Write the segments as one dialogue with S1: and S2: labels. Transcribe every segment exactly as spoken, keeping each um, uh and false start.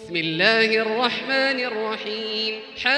S1: بسم الله الرحمن الرحيم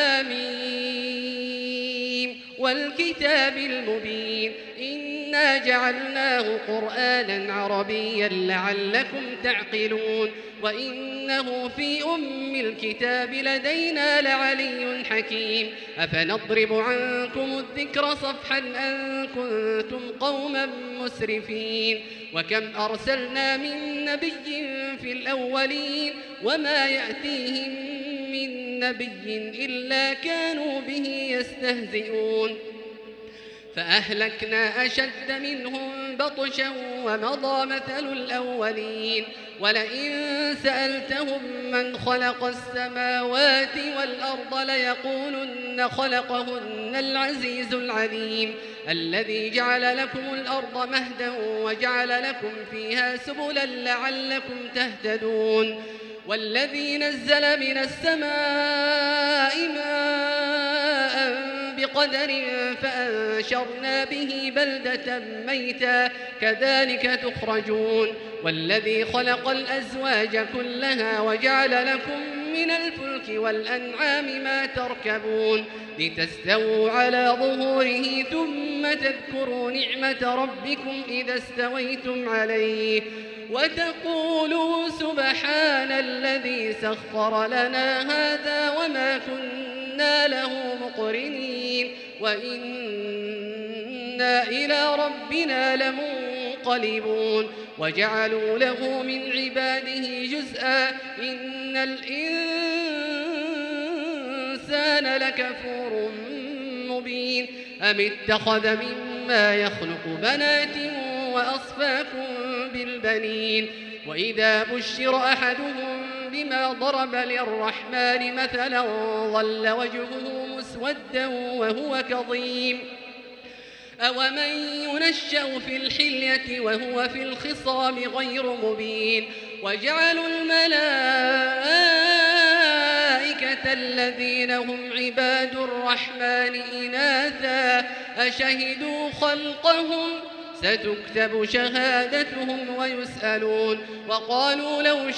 S1: حميم والكتاب المبين إنا جعلناه قرآنا عربيا لعلكم تعقلون وإنه في أم الكتاب لدينا لعلي حكيم أفنضرب عنكم الذكر صفحا أن كنتم قوما مسرفين وكم أرسلنا من نبي في الأولين وما يأتيهم من نبي إلا كانوا به يستهزئون فأهلكنا أشد منهم بطشا ومضى مثل الأولين ولئن سألتهم من خلق السماوات والأرض ليقولن خلقهن العزيز العليم الذي جعل لكم الأرض مهدا وجعل لكم فيها سبلا لعلكم تهتدون والذي نزل من السماء ماء بقدر فأنشرنا به بلدة ميتا كذلك تخرجون والذي خلق الأزواج كلها وجعل لكم من الفلك والأنعام ما تركبون لتستووا على ظهوره ثم تذكروا نعمة ربكم إذا استويتم عليه وتقولوا سبحان الذي سخر لنا هذا وما كنا له مقرنين وإنا إلى ربنا لمنقلبون وجعلوا له من عباده جزءا إن الإنسان لكفور مبين أم اتخذ مما يخلق بنات وأصفاكم بالبنين وإذا بشر أحدهم بما ضرب للرحمن مثلا ظل وجهه مسودا وهو كظيم أومن ينشأ في الحلية وهو في الخصام غير مبين وجعلوا الملائكة الذين هم عباد الرحمن إناثا أشهدوا خلقهم ستكتب شهادتهم ويسألون وقالوا لو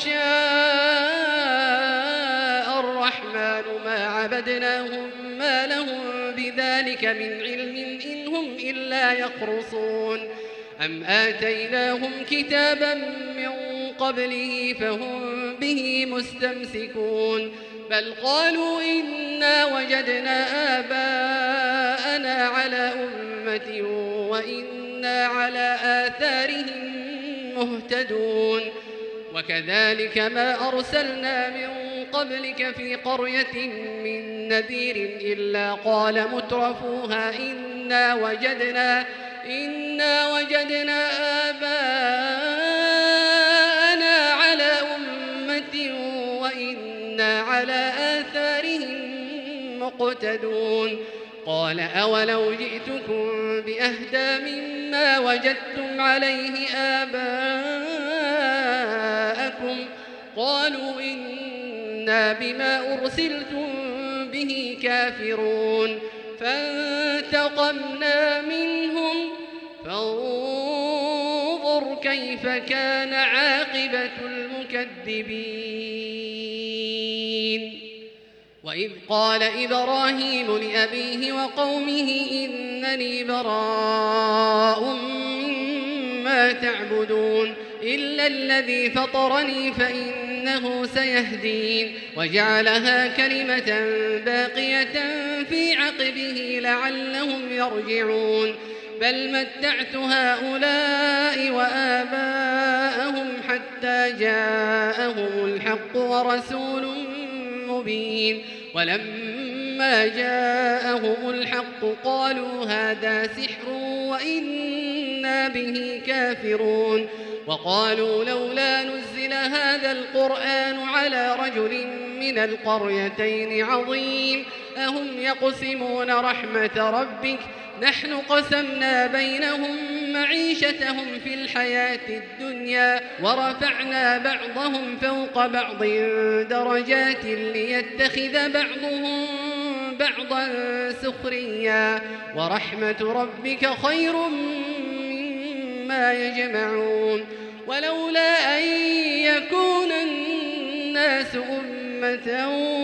S1: شاء الرحمن ما عبدناهم ما لهم بذلك من علم إن هم إلا يخرصون أم آتيناهم كتابا من قبله فهم به مستمسكون بل قالوا إنا وجدنا آباءنا على أمة وإنا على آثارهم مهتدون وكذلك ما أرسلنا من قبلك في قرية من نذير إلا قال مترفوها إنا وجدنا إنا وجدنا آباءنا على أمة وإنا على آثارهم مقتدون قال أولو جئتكم بأهدى مما وجدتم عليه آباءكم قالوا إنا بما أرسلتم به كافرون فانتقمنا منهم فانظر كيف كان عاقبة المكذبين وإذ قال إبراهيم لأبيه وقومه إنني براء مما تعبدون إلا الذي فطرني فإنه سيهدين وجعلها كلمة باقية في عقبه لعلهم يرجعون بل متعت هؤلاء وآباءهم حتى جاءهم الحق ورسول مبين ولما جاءهم الحق قالوا هذا سحر وإنا به كافرون وقالوا لولا نزل هذا القرآن على رجل من القريتين عظيم أهم يقسمون رحمة ربك نحن قسمنا بينهم معيشتهم في الحياة الدنيا ورفعنا بعضهم فوق بعض درجات ليتخذ بعضهم بعضا سخريا ورحمة ربك خير مما يجمعون ولولا أن يكون الناس أمة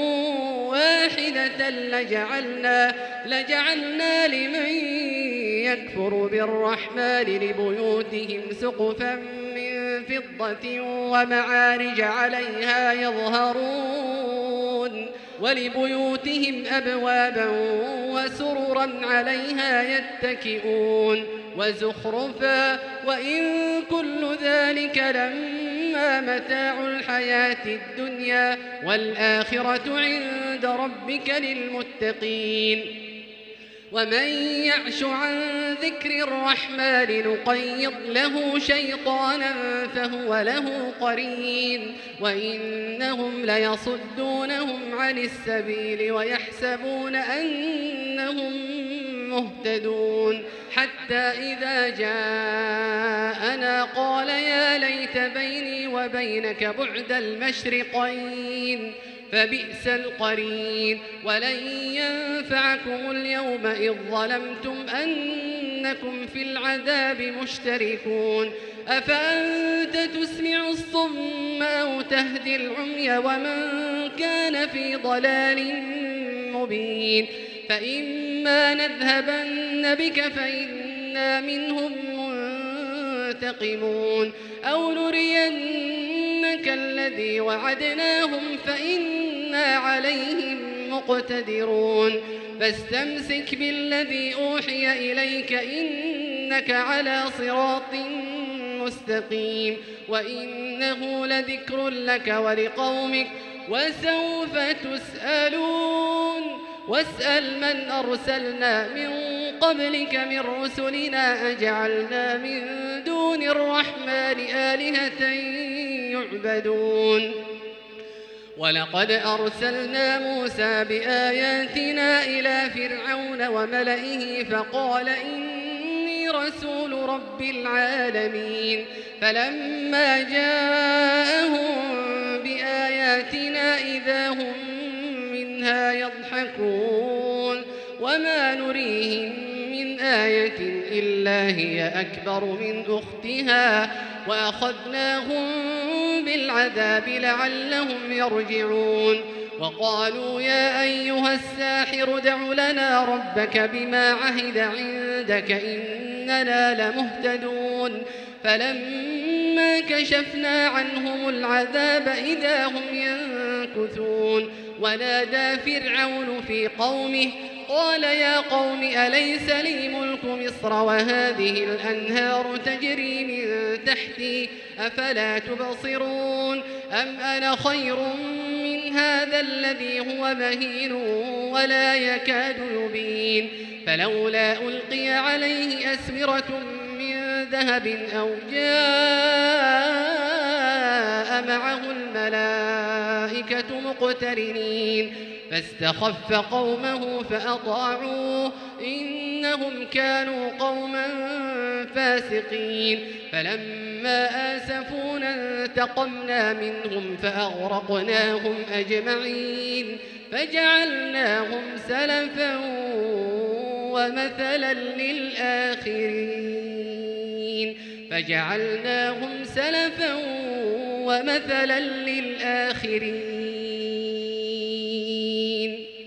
S1: واحدة لجعلنا, لجعلنا لمن يكفر بالرحمن لبيوتهم سقفا من فضة ومعارج عليها يظهرون ولبيوتهم أبوابا وسررا عليها يتكئون وزخرفا وإن كل ذلك لما متاع الحياة الدنيا والآخرة عند ربك للمتقين. ومن يعش عن ذكر الرحمن نقيض له شيطانا فهو له قرين وإنهم ليصدونهم عن السبيل ويحسبون أنهم مهتدون حتى إذا جاءنا قال يا ليت بيني وبينك بعد المشرقين فبئس القرين. ولن ينفعكم اليوم إذ ظلمتم أنكم في العذاب مشتركون أفأنت تسمع الصم أو تهدي العمي ومن كان في ضلال مبين. فإما نذهبن بك فإنا منهم منتقمون أو نرينك الذي وعدناهم فإنا عليهم مقتدرون. فاستمسك بالذي أوحي إليك إنك على صراط مستقيم وإنه لذكر لك ولقومك وسوف تسألون. واسأل من أرسلنا من قبلك من رسلنا أجعلنا من دون الرحمن آلهة يعبدون. ولقد أرسلنا موسى بآياتنا إلى فرعون وملئه فقال إني رسول رب العالمين. فلما جاءهم بآياتنا إذا هم منها يضحكون وما نريهم من آية إلا هي أكبر من أختها وأخذناهم بالعذاب لعلهم يرجعون. وقالوا يا أيها الساحر ادع لنا ربك بما عهد عندك إننا لمهتدون. فلما كشفنا عنهم العذاب إذا هم ينكثون. ونادى فرعون في قومه قال يا قوم أليس لي ملك مصر وهذه الأنهار تجري من تحتي أفلا تبصرون أم أنا خير من هذا الذي هو مهين ولا يكاد يبين. فلولا ألقي عليه أسورة من ذهب أو جاء معه الملائكة مقترنين فاستخف قومه فأطاعوه إنهم كانوا قوما فاسقين. فلما آسفونا انتقمنا منهم فأغرقناهم أجمعين فجعلناهم سلفا ومثلا للآخرين فجعلناهم سلفا ومثلا للآخرين.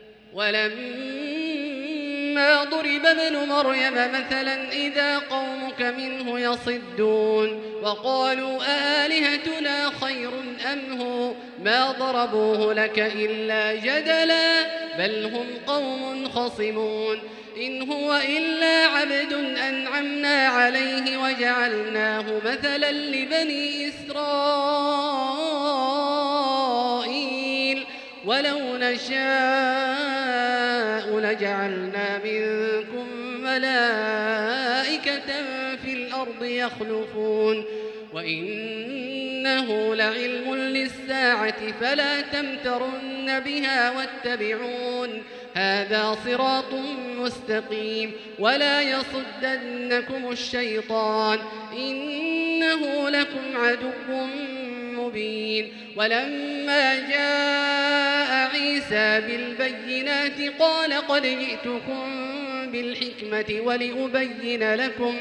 S1: ولما ضرب ابن مريم مثلا إذا قومك منه يصدون وقالوا آلهتنا خير أم هو ما ضربوه لك إلا جدلا بل هم قوم خصمون. إن هو إلا عبد أنعمنا عليه وجعلناه مثلا لبني إسرائيل ولو نشاء لجعلنا منكم ملائكة في الأرض يخلفون وإنه لعلم للساعة فلا تمترن بها واتبعون هذا صراط مستقيم. ولا يصدنكم الشيطان إنه لكم عدو مبين. ولما جاء عيسى بالبينات قال قد جئتكم بالحكمة ولأبين لكم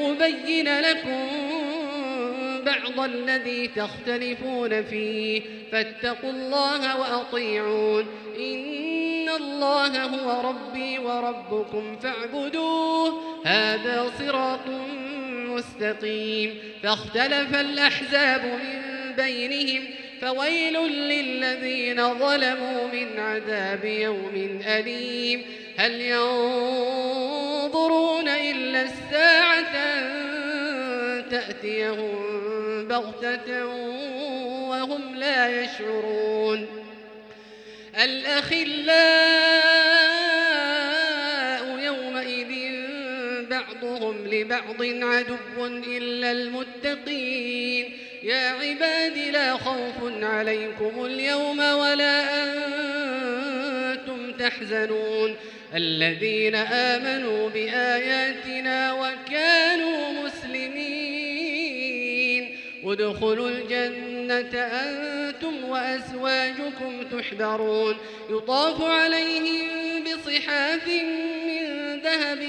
S1: ولأبين لكم بعض الذي تختلفون فيه فاتقوا الله وأطيعون إن الله هو ربي وربكم فاعبدوه هذا صراط مستقيم. فاختلف الأحزاب من بينهم فويل للذين ظلموا من عذاب يوم أليم. هل ينظرون إلا الساعة أن تأتيهم بغتة وهم لا يشعرون. الأخلاء يومئذ بعضهم لبعض عدو إلا المتقين. يا عباد لا خوف عليكم اليوم ولا أنتم تحزنون الذين آمنوا بآياتنا وكانوا مسلمين ادخلوا الجنة أنتم وأزواجكم تحبرون يطاف عليهم بصحاف من ذهب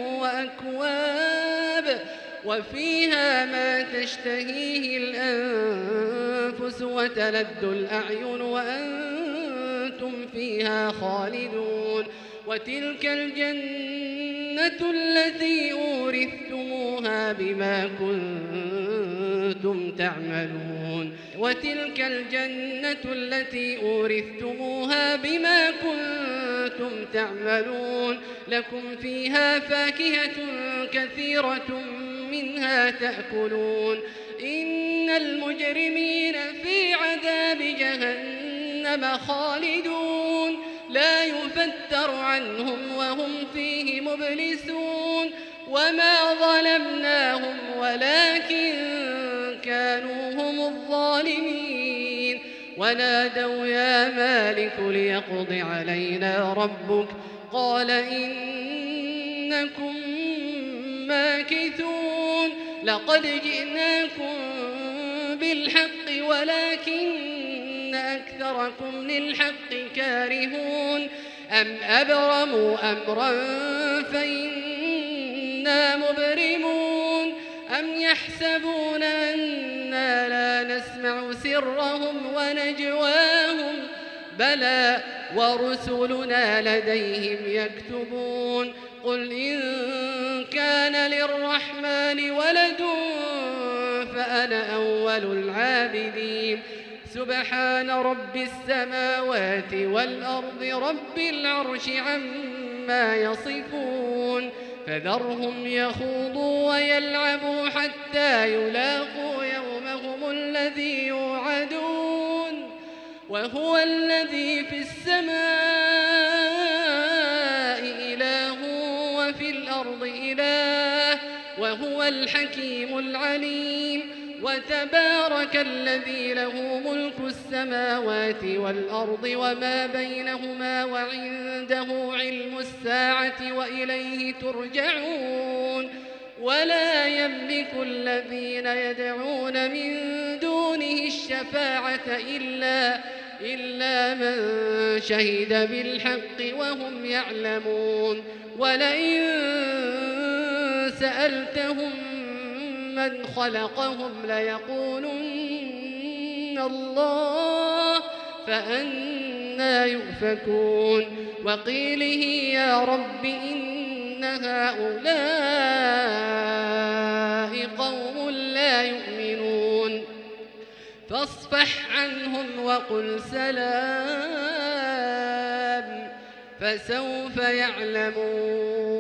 S1: وأكواب وفيها ما تشتهيه الأنفس وتلذ الأعين وأنتم فيها خالدون. وتلك الجنة التي أورثتموها بما كنتم تعملون وتلك الجنة التي أورثتموها بما كنتم تعملون لكم فيها فاكهة كثيرة منها تأكلون. إن المجرمين في عذاب جهنم خالدون لا يفتر عنهم وهم فيه مبلسون. وما ظلمناهم ولكن كانوا هم الظالمين. ونادوا يا مالك ليقض علينا ربك قال إنكم ماكثون. لقد جئناكم بالحق ولكن أكثركم للحق كارهون. أم أبرموا أمرا فإنا مبرمون أم يحسبون أنا لا نسمع سرهم ونجواهم بلى ورسلنا لديهم يكتبون. قل إن كان للرحمن ولد فأنا أول العابدين. سبحان رب السماوات والأرض رب العرش عما يصفون. فذرهم يخوضوا ويلعبوا حتى يلاقوا يومهم الذي يوعدون. وهو الذي في السماء إله وفي الأرض إله وهو الحكيم العليم. وتبارك الذي له ملك السماوات والأرض وما بينهما وعنده علم الساعة وإليه ترجعون. ولا يملك الذين يدعون من دونه الشفاعة إلا إلا من شهد بالحق وهم يعلمون. ولئن سألتهم من خلقهم ليقولن الله فأنى يؤفكون. وقيله يا رب إن هؤلاء قوم لا يؤمنون فاصفح عنهم وقل سلام فسوف يعلمون.